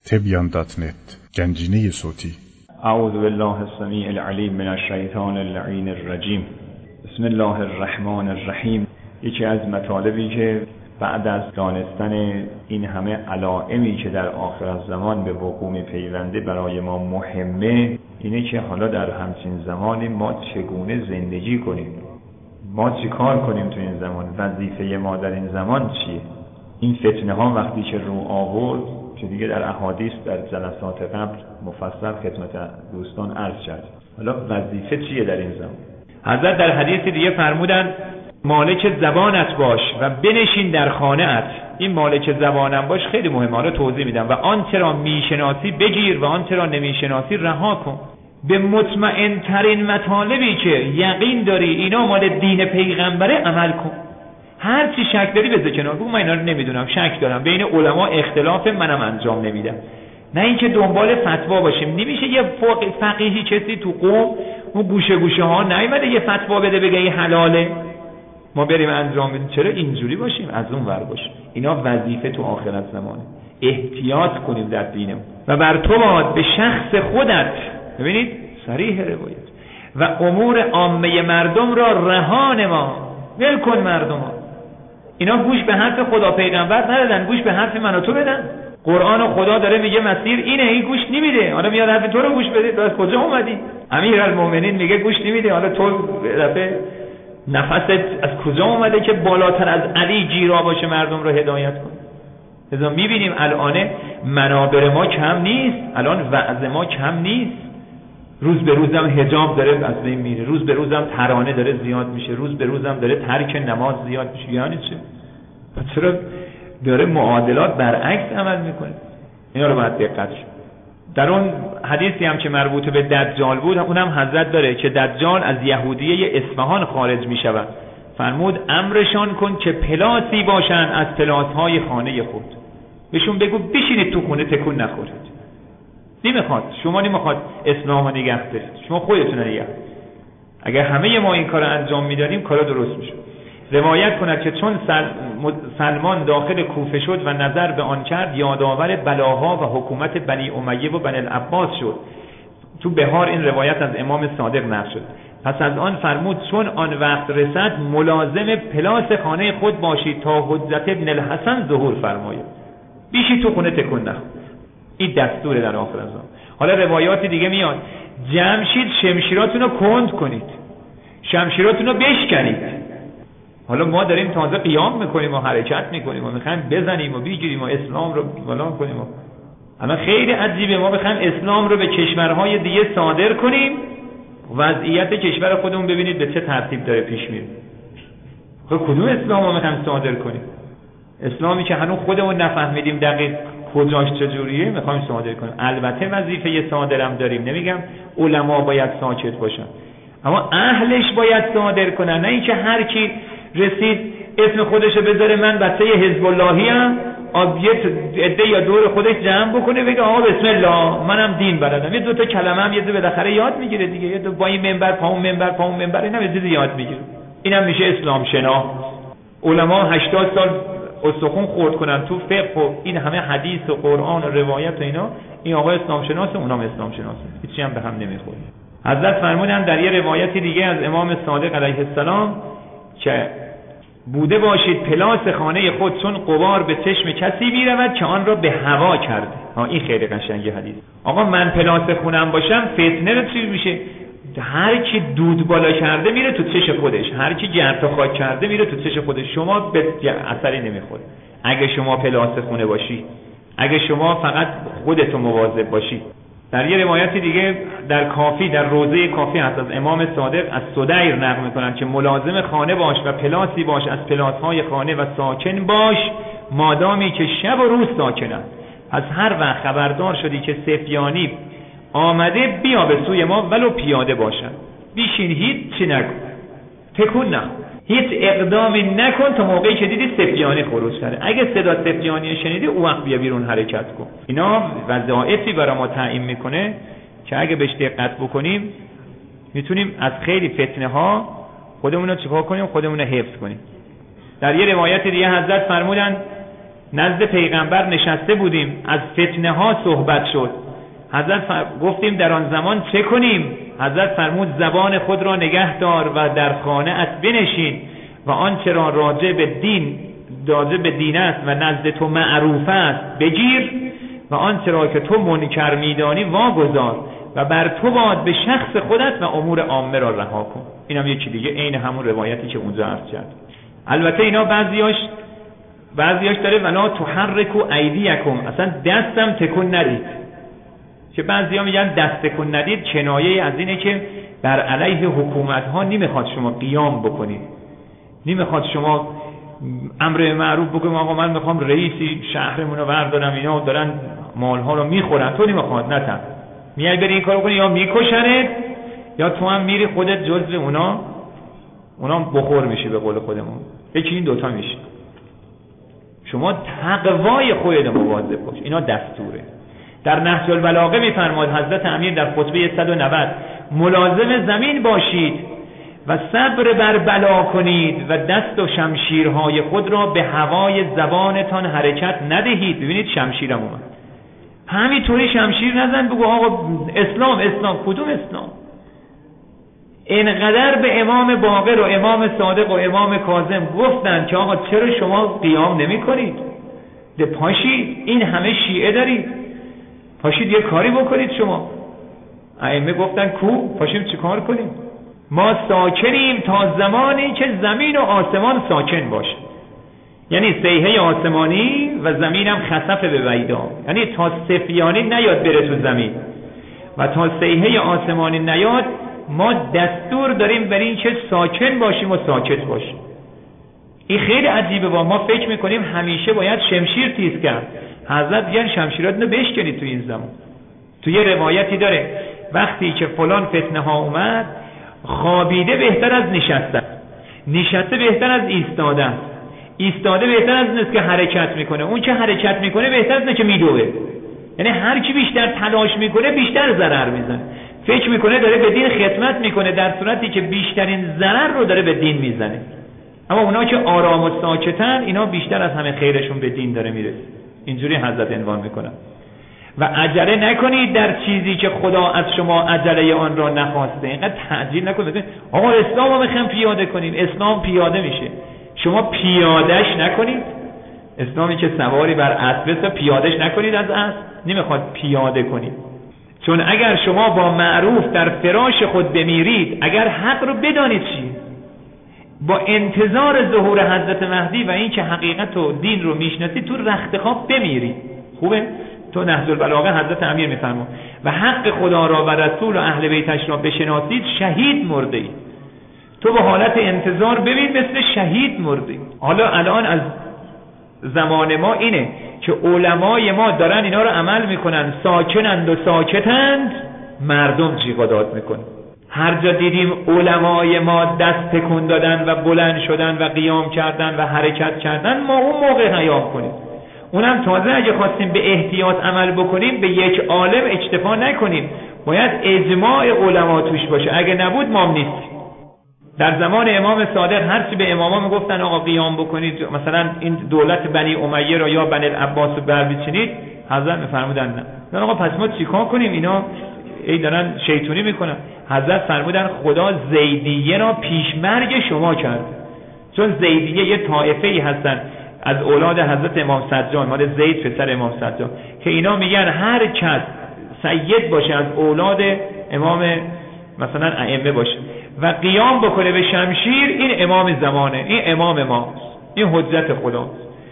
تبیان.net گنجینه صوتی. اعوذ بالله السمیع العلیم من الشیطان اللعین الرجیم. بسم الله الرحمن الرحیم. یکی از مطالبی که بعد از دانستن این همه علائمی که در آخر زمان به وقوع می‌پیونده برای ما مهمه، اینه که حالا در همچین زمانی ما چگونه زندگی کنیم، ما چی کار کنیم تو این زمان، وظیفه ما در این زمان چیه. این فتنه ها وقتی که رو آورد که دیگه در احادیث در جلسات قبل مفصل خدمت دوستان عرض شد، حالا وظیفه چیه در این زمان. حضرت در حدیث دیگه فرمودن مالک زبانت باش و بنشین در خانه‌ات. این مالک زبانم باش خیلی مهمه، حالا توضیح میدم. و آنچه را میشناسی بگیر و آنچه را نمیشناسی رها کن. به مطمئن ترین مطالبی که یقین داری اینا مال دین پیغمبره عمل کن. هر چی شک داری بذار کنار، بگو من اینا رو نمیدونم، شک دارم، بین علما اختلاف، منم انجام نمیدم. نه اینکه دنبال فتوا باشیم. نمیشه یه فقیهی کسی تو قوم اون گوشه ها نیومده یه فتوا بده بگه این حلاله ما بریم انجام بدیم. چرا اینجوری باشیم؟ از اون ور باشیم. اینا وظیفه تو آخرت زمانه. احتیاط کنیم در دینمون. و بر تو باد به شخص خودت، ببینید صریح روایت، و امور عامه مردم را رها نما. ول کن مردم. اینا گوش به حرف خدا پیغمبر ندادن، گوش به حرف من و تو بدن. قرآن و خدا داره میگه مسیر اینه، این گوش نمیده. حالا میاد حرف تو رو گوش بده. تو از کجا اومدی؟ امیرالمومنین میگه گوش نمیده. حالا تو دفعه نفست از کجا اومده که بالاتر از علی گیرا باشه مردم رو هدایت کن؟ لذا میبینیم الان منابر ما کم نیست، الان وعظ ما کم نیست. روز به روزم حجاب داره از بین میره، روز به روزم ترانه داره زیاد میشه، روز به روزم داره ترک نماز زیاد میشه. یعنی چه؟ چرا داره معادلات برعکس عمل میکنه؟ اینا رو باید دقت شد. در اون حدیثی هم که مربوط به دجال بود، اونم حضرت داره که دجال از یهودیه اصفهان خارج میشود. فرمود امرشان کن که پلاسی باشن از پلاسهای خانه خود. بهشون بگو بشینید تو خونه تکون نخورید. نمیخواد، شما نمیخواد اسلام رو نگه دارید، شما خودتون نگه. اگر همه ما این کار رو انجام میدادیم کارا درست میشد. روایت کند که چون سلمان داخل کوفه شد و نظر به آن کرد، یادآور بلاها و حکومت بنی امیه و بنی العباس شد. تو بهار این روایت از امام صادق نقل شد. پس از آن فرمود چون آن وقت رسد ملازم پلاس خانه خود باشید تا حجت ابن الحسن ظهور فرماید. بیشی تو خونه تکون نخور. این دستور در آخر زمان. حالا روایات دیگه میاد جمع شید شمشیراتون رو کند کنید، شمشیراتون رو بشکنید. حالا ما داریم تازه قیام میکنیم و حرکت میکنیم و میخوایم بزنیم و بگیریم و اسلام رو بالا کنیم. اما خیلی عجیبه ما بخوایم اسلام رو به کشورهای دیگه صادر کنیم، وضعیت کشور خودمون ببینید به چه ترتیب داره پیش میره. خب کدوم اسلام رو میخوایم صادر کنیم؟ اسلامی که هنوز خودمون نفهمیدیم دقیق کجاش چجوریه میخوایم صادر کنیم. البته وظیفه صادرم داریم، نمیگم علما باید ساکت باشن، اما اهلش باید صادر کنن. نه اینکه هر کی رسید اسم خودشو بذاره من بچه حزب اللهی ام، یه عده یا دور خودش جمع بکنه بگه آقا بسم الله منم دین بلدم، یه دو تا کلمه هم یه دو بالاخره یاد میگیره دیگه، یه دو با این منبر پا اون منبر پا اون منبر اینم یه یاد میگیره. اینم میشه اسلام شنا. علما 80 سال استخون خورد کنن تو فقه و این همه حدیث و قرآن و روایت و اینا، این آقا اسلام شناسه اونام اسلام شناسه، هیچی هم به هم نمیخوره. حضرت فرمودن در یه روایتی دیگه از امام صادق علیه السلام که بوده باشید پلاس خانه خود چون غبار به چشم کسی میرود که آن را به هوا کرده. این خیلی قشنگه حدیث. آقا من پلاس خونم باشم فتنه رو چی میشه؟ هر کی دود بالا کرده میره تو چش خودش، هر کی گرد و خاک کرده میره تو چش خودش. شما به اثری نمیخوره اگه شما پلاس خونه باشی، اگه شما فقط خودتو مواظب باشی. در یه روایت دیگه در کافی، در روضه کافی هست از امام صادق از سدیر نقل میکنن که ملازم خانه باش و پلاسی باش از پلاسهای خانه و ساکن باش مادامی که شب و روز ساکنن. پس هر وقت خبردار شدی که سفیانی آمده بیا به سوی ما ولو پیاده باشن، بیشین هیچ چی نکن، تکون نخور، هیچ اقدامی نکن تا موقعی که دیدی سفیانی خروج کرده. اگه صدا سفیانی شنیدی اون وقت بیا بیرون حرکت کن. اینا وظایفی برای ما تعیین میکنه که اگه بهش دقت بکنیم میتونیم از خیلی فتنه ها خودمون رو چیکار کنیم، خودمون رو حفظ کنیم. در یه روایت دیگه حضرت فرمودن نزد پیغمبر نشسته بودیم، از فتنه ها صحبت شد. گفتیم در آن زمان چه کنیم؟ حضرت فرمود زبان خود را نگه دار و در خانه ات بنشین و آنچه را راجع به دین است و نزد تو معروف است بگیر و آنچه را که تو منکر میدانی واگذار و بر تو باد به شخص خودت و امور عامه را رها کن. اینم یکی دیگه عین همون روایتی که اونجا عرض کرد. البته اینا بعضیاش داره ولا تحرکوا ایدیکم، اصلا دستم تکون ندید، که بعضیا میگن دست تکون ندید کنایه از اینه که بر علیه حکومت ها نمیخواد شما قیام بکنید، نمیخواد شما امر معروف بگم آقا من میخوام رئیسی شهرمون رو بردارم، اینا دارن مالها رو میخورن، تو نمیخواد نتن میای بری این کارو کنی یا میکشنت یا تو هم میری خودت جزو اونا بخور میشی به قول خودمون. یکی این دوتا میشه. شما تقوای خودت مواظب باش، اینا دستوره. در نهج البلاغه میفرماد حضرت امیر در خطبه 190 ملازم زمین باشید و صبر بر بلا کنید و دست و شمشیرهای خود را به هوای زبانتان حرکت ندهید. ببینید شمشیرم اومد، همینطوری شمشیر نزن بگو آقا اسلام. کدوم اسلام؟ اینقدر به امام باقر و امام صادق و امام کاظم گفتن که آقا چرا شما قیام نمی کنید؟ پاشید، این همه شیعه دارید، پاشید یه کاری بکنید. شما ائمه گفتن کو پاشیم چه کار کنیم؟ ما ساکنیم تا زمانی که زمین و آسمان ساکن باشه، یعنی صیحه آسمانی و زمینم خسف به ویدا، یعنی تا سفیانی نیاد بره تو زمین و تا صیحه آسمانی نیاد ما دستور داریم برای این که ساکن باشیم و ساکت باشیم. این خیلی عجیبه. ما فکر میکنیم همیشه باید شمشیر تیز کرد. حضرت میگن شمشیراتونو رو بشکنید تو این زمان. تو یه روایتی داره وقتی که فلان فتنه ها اومد خوابیده بهتر از نشسته، نشسته بهتر از ایستاده است، ایستاده بهتر از اون است که حرکت میکنه، اون که حرکت میکنه بهتر از اونه که میدوه. یعنی هر کی بیشتر تلاش میکنه بیشتر ضرر میزنه. فکر میکنه داره به دین خدمت میکنه در صورتی که بیشترین ضرر رو داره به دین میزنه. اما اونا که آرام و ساکتن اینا بیشتر از همه خیرشون به دین داره میرسه. اینجوری حضرت عنوان میکنن. و عجله نکنید در چیزی که خدا از شما عجله آن را نخواسته. اینقدر تعجیل نکنید آقا اسلام رو میخوایم پیاده کنیم. اسلام پیاده میشه، شما پیادهش نکنید. اسلامی که سواری بر اسب پیادهش نکنید، از اسب نمیخواد پیاده کنید. چون اگر شما با معروف در فراش خود بمیرید، اگر حق رو بدانید چیه، با انتظار ظهور حضرت مهدی و این که حقیقت و دین رو میشناسید تو رخت خواب بمیرید. خوبه؟ تو نهج البلاغه حضرت امیر میفرماد و حق خدا را و رسول و اهل بیتش را بشناسید شهید مرده اید. تو به حالت انتظار ببین مثل شهید مرده اید. حالا الان از زمان ما اینه که علمای ما دارن اینا رو عمل میکنن، ساکنند و ساکتند، مردم جیغ و داد میکنن. هر جا دیدیم علمای ما دست تکون دادن و بلند شدن و قیام کردن و حرکت کردن، ما اون موقع قیام کنیم. اونم تازه اگه خواستیم به احتیاط عمل بکنیم به یک عالم اکتفا نکنیم، باید اجماع علما توش باشه. اگه نبود ما نیستیم. در زمان امام صادق هرچی به اماما میگفتن آقا قیام بکنید، مثلا این دولت بنی امیه را یا بنی العباس رو بربچینید، حضرت میفرمودن نه آقا پس ما چیکار کنیم؟ اینا ای دارن شیطونی میکنن. حضرت فرمودن خدا زیدیه را پیشمرگ شما کرد. چون زیدیه یه طایفه‌ای هستن از اولاد حضرت امام سجاد، مال زید پسر امام سجاد، که اینا میگن هر کس سید باشه از اولاد امام مثلا ائمه باشه و قیام بکنه به شمشیر، این امام زمانه، این امام ماست، این حجت خداست.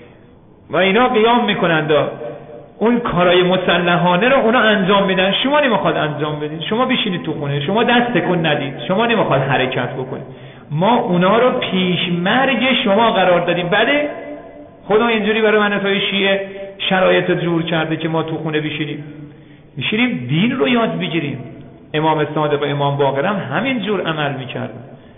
و اینا قیام میکنند اون کارای مسلحانه رو اونا انجام میدن. شما نمیخواد انجام بدید، شما بشینید تو خونه، شما دست تکون ندید، شما نمیخواد حرکت بکنید. ما اونا رو پیشمرگ شما قرار دادیم. بعد خدا اینجوری برای من و توی شیعه شرایط جور کرده که ما تو خونه بشینیم دین رو یاد بگیریم. امام صادق و امام باقر هم همین جور عمل میکردن.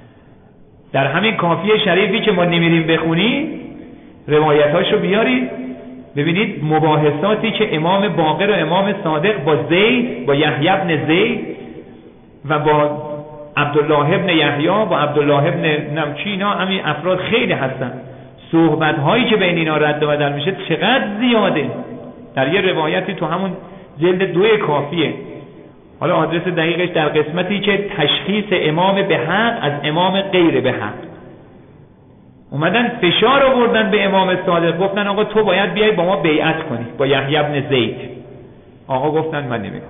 در همین کافیه شریفی که ما نمیریم بخونیم روایتاشو بیارید ببینید مباحثاتی که امام باقر و امام صادق با زید، با یحیی بن زید و با عبدالله ابن یحیی، با عبدالله ابن نمچی، اینا همین افراد خیلی هستن صحبت هایی که بین اینا رد و بدل میشه چقدر زیاده. در یه روایتی تو همون جلد 2 کافیه، حالا آدرس دقیقش در قسمتی که تشخیص امام به حق از امام غیر به حق، اومدن فشار آوردن به امام صادق، گفتن آقا تو باید بیای با ما بیعت کنی، با یحیی بن زید. آقا گفتن من نمیکنم.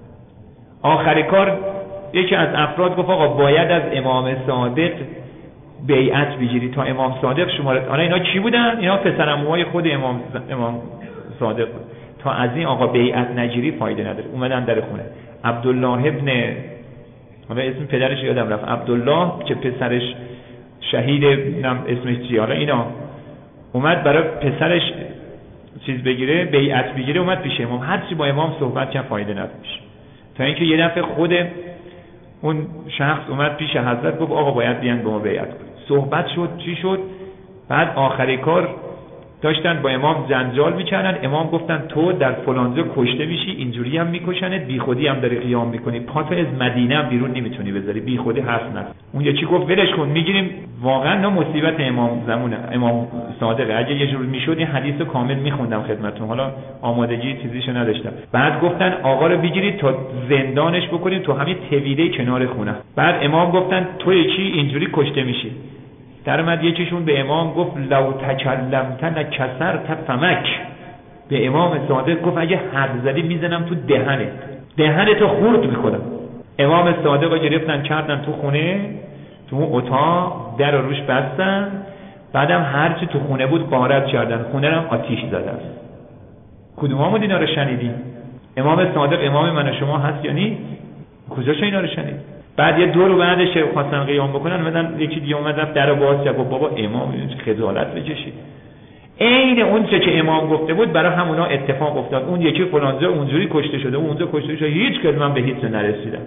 آخر کار یکی از افراد گفت آقا باید از امام صادق بیعت بگیری تا امام صادق شمارت. حالا اینا کی بودن؟ اینا پسرعموهای خود امام صادق بود. تا از این آقا بیعت نگیری فایده نداره. اومدن در خونه عبدالله ابن، حالا اسم پدرش یادم رفت، عبدالله که پسرش شهید، اسمش چیه، حالا اینا اومد برای پسرش چیز بگیره، بیعت بگیره، اومد پیش امام، هر چی با امام صحبت کرد فایده نداشت، تا اینکه یه دفعه خود اون شخص اومد پیش حضرت گفت آقا باید بیان با ما بیعت کنید. صحبت شد، چی شد، بعد آخری کار داشتن با امام جنجال میکردن. امام گفتن تو در فلانجا کشته میشی، اینجوری هم میکشنت، بی خودی هم داری قیام میکنی، پاتو از مدینه هم بیرون نمیتونی بذاری، بی خودی حرف نزن. اون یکی گفت ولش کن، میگیریم. واقعا نه مصیبت امام زمونه، امام صادقه. اگه یه جور میشد این حدیثو کامل میخوندم خدمتتون، حالا آمادگی چیزیشو نداشتم. بعد گفتن آقا رو بگیرید تا زندانش بکنیم تو همین طویله کنار خونه. بعد امام گفتن تو یکی اینجوری کشته میشی. در اومد یکیشون به امام گفت لو تکلمت لکسرت فمک. به امام صادق گفت اگه حرف زدی میزنم تو دهنتو خورد میکنم. امام صادق رو گرفتن کردن تو خونه، تو اون اتاق، در رو روش بستن، بعدم هرچی تو خونه بود غارت کردن، خونه رو هم آتیش زدن. کدومامون اینا رو شنیدیم؟ امام صادق امام من و شما هست یا نیست؟ کجاشو اینا رو شنید؟ بعد یه دور بعدش خواستن قیام بکنن، اومدن یکی دیگه اومد رفت درو باز کرد، گفت بابا امام خجالت بکشید. عین اون چه که امام گفته بود برای همونا اتفاق افتاد. اون یکی فلانجا اونجوری کشته شده، اونجا کشته شده، هیچ کدوم من به هیچ نرسیدم.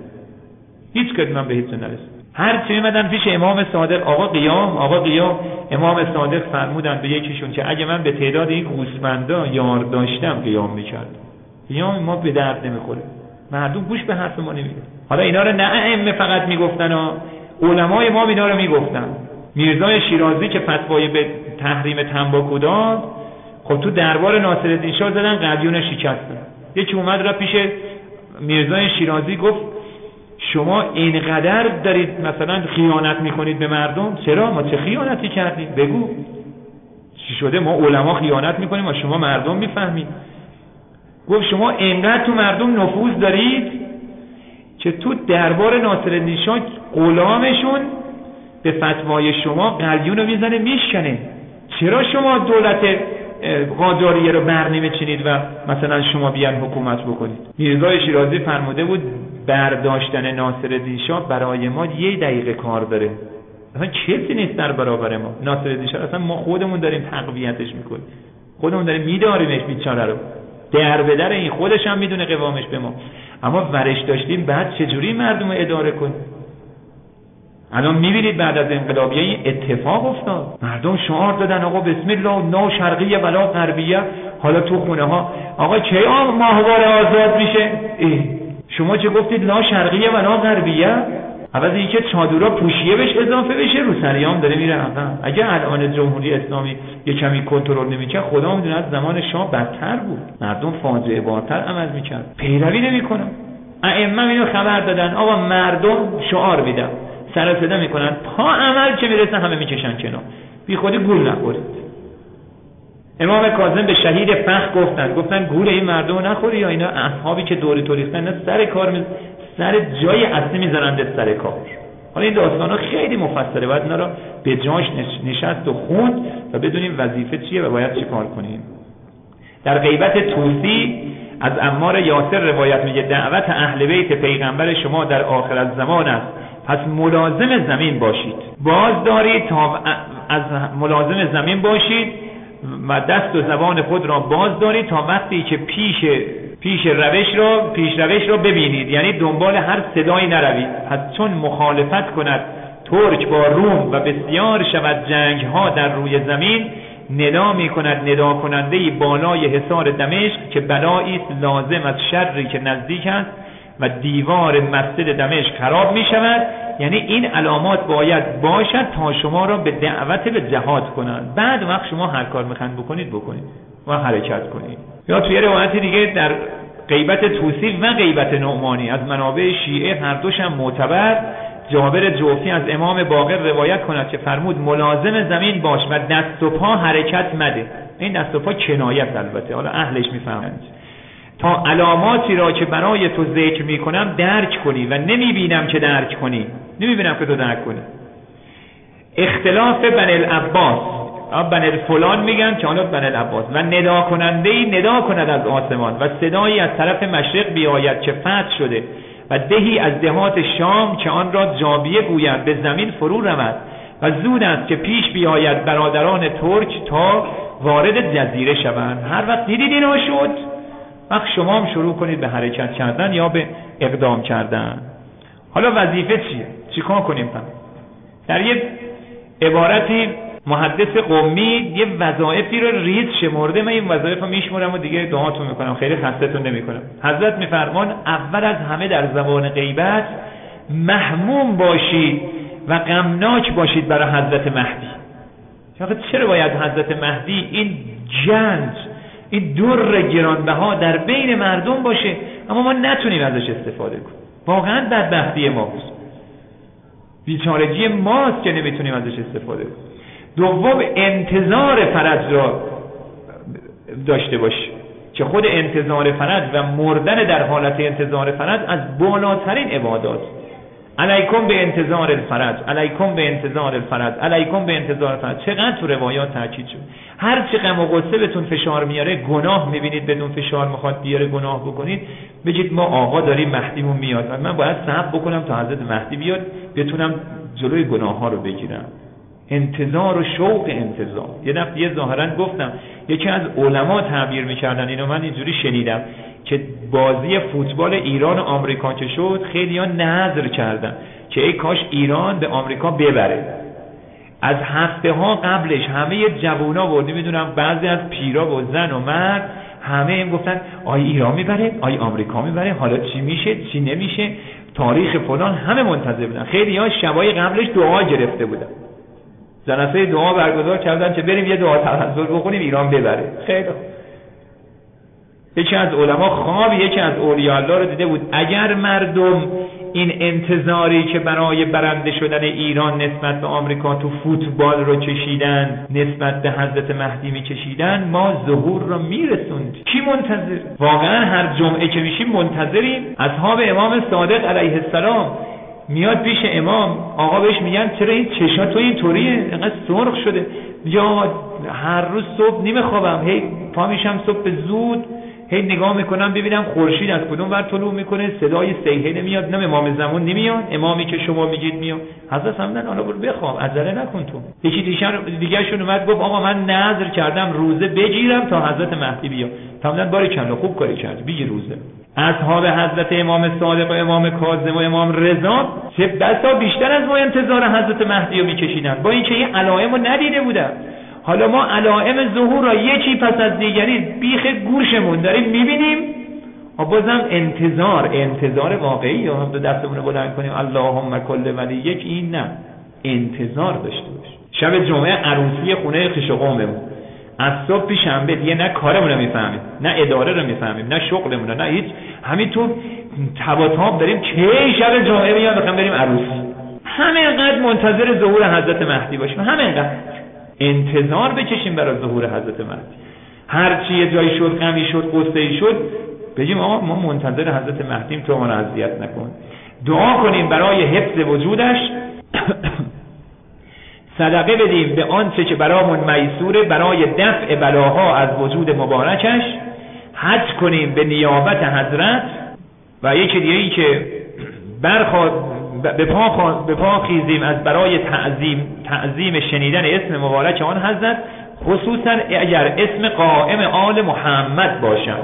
هر چی اومدن پیش امام صادق آقا قیام. امام صادق فرمودن به یکیشون که اگه من به تعداد این گوسفندا یار داشتم قیام میکردم. قیام ما به درد نمیخوره، مردم گوش به حرف ما نمیده. حالا اینا رو نه ائمه فقط میگفتن و علمای ما اینا رو میگفتن. میرزای شیرازی که فتوای به تحریم تنباکو داد، خب تو دربار ناصرالدین شاه زدن قلیون شکستن. یکی اومد را پیش میرزای شیرازی گفت شما اینقدر دارید مثلا خیانت میکنید به مردم، چرا؟ ما چه خیانتی کردیم؟ بگو چی شده؟ ما علما خیانت میکنیم و شما مردم میفهمید. گفت شما اینقدر تو مردم نفوذ دارید که تو دربار ناصرالدین شاه غلامشون به فتوای شما قلیون رو میزنه میشکنه. چرا شما دولت قاجاریه رو برنمی‌چینید و مثلا شما بیان حکومت بکنید؟ میرزای شیرازی فرموده بود برداشتن ناصرالدین شاه برای ما 1 دقیقه کار داره، اصلا کسی نیست در برابر ما. ناصرالدین شاه اصلا ما خودمون داریم تقویتش میکنیم، خودمون داریم میداریمش بیچاره رو، در به در این خودش هم میدونه قوامش به ما، اما ورش داشتیم بعد چجوری مردم رو اداره کنیم؟ الان میبینید بعد از انقلابیه این اتفاق افتاد، مردم شعار دادن آقا بسم الله لا شرقیه ولا غربیه. حالا تو خونه ها آقا کی ماهواره آزاد میشه؟ شما چه گفتید لا شرقیه ولا غربیه؟ عوض اینکه چادرها پوشیه بهش اضافه بشه، روسریام داره میره عقب. اگه الان جمهوری اسلامی یه کمی کنترل نمیکرد خدا میدونه از زمان شاه بدتر بود، مردم فاجعه بارتر عمل میکرد. پیروی نمیکنن. ائمه اینو خبر دادن آقا مردم شعار میدن، سر و صدا میکنن، تا عمل که میرسن همه میکشن کنار، بی خودی گول نخورید. امام کاظم به شهید فخ گفتن گول این مردم رو نخوری، یا اینا اصحابی که دوری تو ریختن سر کار سر جای اصلی میذارند سر کار. حالا این داستانا خیلی مفصله، باید اینا رو به جاش نشست و خوند و بدونیم وظیفه چیه و باید چی کار کنیم. در غیبت طوسی از عمار یاسر روایت میگه دعوت اهل بیت پیغمبر شما در آخر الزمان است، پس ملازم زمین باشید. باز دارید تا از ملازم زمین باشید و دست و زبان خود را باز دارید تا وقتی که پیش روش را ببینید، یعنی دنبال هر صدایی نروید. پس چون مخالفت کند ترک با روم و بسیار شود جنگ ها در روی زمین، ندا می کند ندا کننده بالای حصار دمشق که بلایی است لازم از شری که نزدیک است و دیوار مسجد دمشق خراب می شود یعنی این علامات باید باشد تا شما را به دعوت به جهاد کنند. بعد وقت شما هر کار میخواید بکنید و حرکت کنید. یا توی روایت دیگه در غیبت توسی و غیبت نعمانی از منابع شیعه هر دوشم معتبر، جابر جوفی از امام باقر روایت کند که فرمود ملازم زمین باش و دست و پا حرکت مده. این دست و پا کنایت البته، حالا اهلش میفهمند. تا علاماتی را که برای تو ذکر میکنم درک کنی و نمیبینم که درک کنی، نمیبینم که تو درک کنی. اختلاف بنی العباس، بنی فلان میگن که حالا بنی العباس، و ندا کننده‌ای ندا کند از آسمان و صدایی از طرف مشرق بیاید که فتح شده و دهی از دهات شام که آن را جابیه گویند به زمین فرو رود و زود است که پیش بیاید برادران ترک تا وارد جزیره شوند. هر وقت دیدید اینا شد، وقت شما هم شروع کنید به حرکت کردن یا به اقدام کردن. حالا وظیفه چیه؟ چیکار کنیم؟ در یه عبارتی محدث قمی یه وظایفی رو ریز شمرده. من این وظایف رو میشمرم و دیگه دعاتون میکنم، خیلی خستتون نمیکنم. حضرت میفرمان اول از همه در زمان غیبت محموم باشید و غمناک باشید برای حضرت مهدی. چرا باید حضرت مهدی این گنج، این در گرانبها در بین مردم باشه اما ما نتونیم ازش استفاده کنیم؟ واقعا بدبختی ماست، بیچارگی ماست که نمیتونیم ازش استفاده کنیم. دوم انتظار فرج را داشته باشیم که خود انتظار فرج و مردن در حالت انتظار فرج از بالاترین عبادات. علیکم به انتظار الفرج، علیکم به انتظار الفرج، علیکم به انتظار الفرج. چقدر تو روایات تاکید شد. هر چی غم و غصه بهتون فشار میاره، گناه میبینید بدون فشار میخواد بیاره گناه بکنید، بگید ما آقا داریم مهدیمون میاد، من باید صبر بکنم تا حضرت مهدی بیاد بتونم جلوی گناه ها رو بگیرم. انتظار و شوق انتظار. یه دفعه یه ظاهرا گفتم یکی از علما تعبیر میکردن اینو، من اینجوری شنیدم که بازی فوتبال ایران و آمریکا که شد خیلی‌ها نظر کردن که ای کاش ایران به آمریکا ببره. از هفته ها قبلش همه جوونا بود، نمیدونم بعضی از پیرا و زن و مرد همه این گفتن آی ایران میبره، آی آمریکا میبره، حالا چی میشه چی نمیشه، تاریخ فلان، همه منتظر بودن. خیلی‌ها شبای قبلش دعا گرفته بودن، جلسه دعا برگزار کردن که بریم یه دعا تنزل بخونیم ایران ببره. خیلی یکی از علما خواب یکی از اولیاء الله رو دیده بود، اگر مردم این انتظاری که برای برنده شدن ایران نسبت به آمریکا تو فوتبال رو چشیدن نسبت به حضرت مهدی می‌چشیدن، ما ظهور رو میرسوند. کی منتظر؟ واقعا هر جمعه که میشیم منتظریم. اصحاب امام صادق علیه السلام میاد پیش امام، آقا بهش میگن چرا این چشات تو اینطوریه، اینقدر سرخ شده؟ میگه آقا هر روز صبح نمیخوابم، هی پا میشم صبح زود، هی نگاه میکنم ببینم خورشید از کدوم ور طلوع میکنه، صدای سیحه نمیاد، نه امام زمان نمیاد، امامی که شما میگید میاد. حضرت فرمودن حالا برو بخواب، عجله نکن تو. یکی دیگه شون اومد گفت آقا من نذر کردم روزه بگیرم تا حضرت مهدی بیاد. فرمودن باریکلا خوب کاری کردی، بگیر روزه. اصحاب حضرت امام صادق و امام کاظم و امام رضا چه بسا بیشتر از ما انتظار حضرت مهدی رو میکشیدن، با اینکه این علائم رو ندیده بودن. حالا ما علائم ظهور را یکی پس از دیگری بیخ گوشمون داریم میبینیم، بازم انتظار واقعی یا هم دو دستمون رو بلند کنیم اللهم کل ولی یک، این نه، انتظار داشته باش. شب جمعه عروسی خونه خویش و قوممون، از صبح شنبه دیگه نه کارمون رو میفهمیم، نه اداره رو میفهمیم، نه شغلمون رو، نه هیچ، همین تو تب و تاب داریم کی شب جمعه میاد بخوام بریم عروسی. همینقدر منتظر ظهور حضرت مهدی باشیم، همینقدر انتظار بکشیم برای ظهور حضرت مهدی. هر چی یه جایی شد، غمی شد، غصه‌ای شد، بگیم آقا ما منتظر حضرت مهدیم، تو ما رو اذیت نکن. دعا کنیم برای حفظ وجودش، صدقه بدیم به آنچه که برامون میسوره برای دفع بلاها از وجود مبارکش، حج کنیم به نیابت حضرت، و یکی دیگه این که به پا خیزیم از برای تعظیم شنیدن اسم مبارک آن حضرت، خصوصا اگر اسم قائم آل محمد باشد.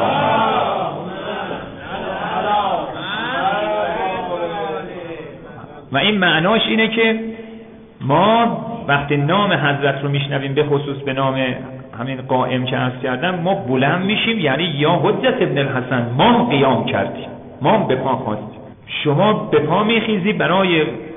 و این معناش اینه که ما وقتی نام حضرت رو میشنویم، به خصوص به نام همین قائم که عرض کردم، ما بلند میشیم، یعنی یا حجت ابن الحسن ما قیام کردیم، ما به پا خواستیم. شما به پا میخیزی برای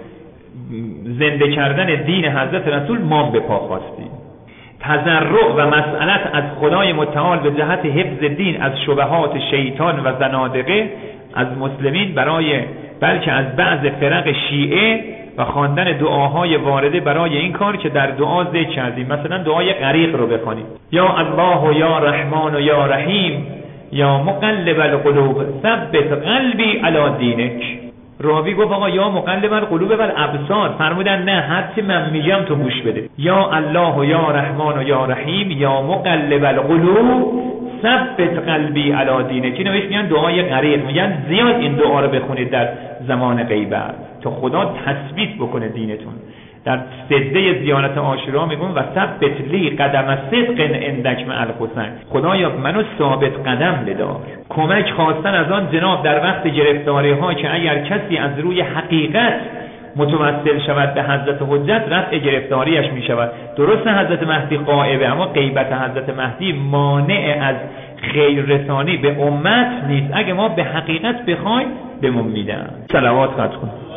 زنده کردن دین حضرت رسول ما به پا خواستیم. تضرع و مسئلت از خدای متعال به جهت حفظ دین از شبهات شیطان و زنادقه از مسلمین بلکه از بعض فرق شیعه و خواندن دعاهای وارده برای این کار که در دعا ذکر کردیم. مثلا دعای غریق رو بخوانید: یا الله و یا رحمان و یا رحیم یا مقلب القلوب ثبت قلبی علی دینک. راوی گفت آقا یا مقلب القلوب و الابصار، فرمودن نه، حتی من میگم تو گوش بده. یا الله و یا رحمان و یا رحیم یا مقلب القلوب ثبت قلبی علی دینک. اینو بهش میگن دعای غریق. میگن زیاد این دعا رو بخونید در زمان غیبت تا خدا تثبیت بکنه دینتون. در سجده زیارت عاشورا میگن و ثبت لی قدم صدق عندک مع الحسین، خدایا منو ثابت قدم بدار. کمک خواستن از آن جناب در وقت گرفتاری ها که اگر کسی از روی حقیقت متوسل شود به حضرت حجت رفع گرفتاریش می شود. درست حضرت مهدی غائبه، اما غیبت حضرت مهدی مانع از خیر رسانی به امت نیست. اگه ما به حقیقت بخوایم بهمون میدن. صلوات خواهد کن.